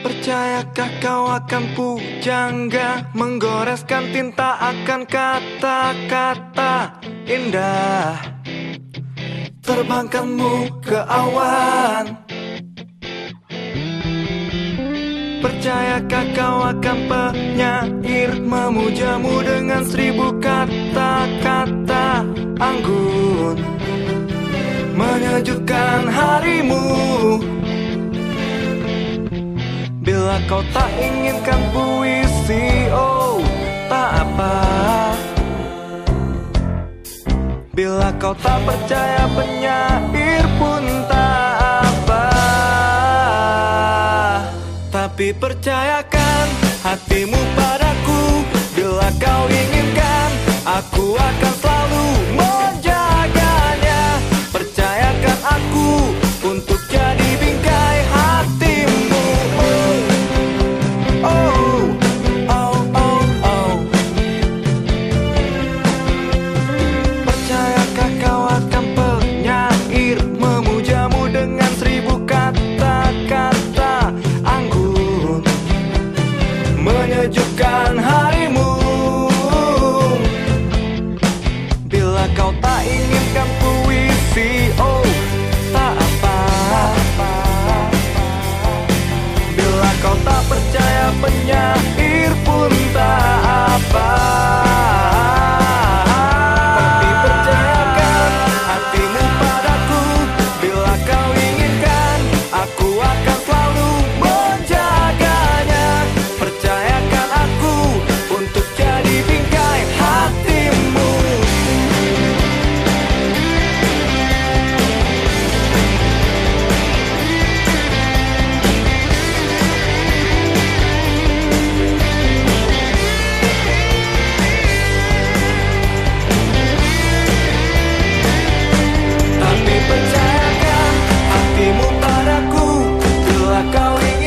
Percayakah kau akan pujangga, menggoreskan tinta akan kata-kata indah, terbangkanmu ke awan. Percayakah kau akan penyair, memujamu dengan 1000 kata-kata anggun, menyejukkan harimu. Bila kau tak inginkan puisi, oh tak apa. Bila kau tak percaya penyair pun tak apa. Tapi percayakan hatimu padaku, bila kau inginkan, aku akan selalu menjaganya. Percayakan aku untuk jadi bingkai hatimu. Percayakah kau akan penyair, memujamu dengan 1000 kata-kata anggun, menyejukkan harimu. Bila kau tak inginkan puisi, oh tak apa. Bila kau tak percaya penyair pun tak apa. Tapi percayakan hatimu padaku, bila kau inginkan, aku akan selalu menjaganya. Percayakan aku untuk jadi bingkai hatimu. Tapi percayakan hatimu padaku, bila kau ingin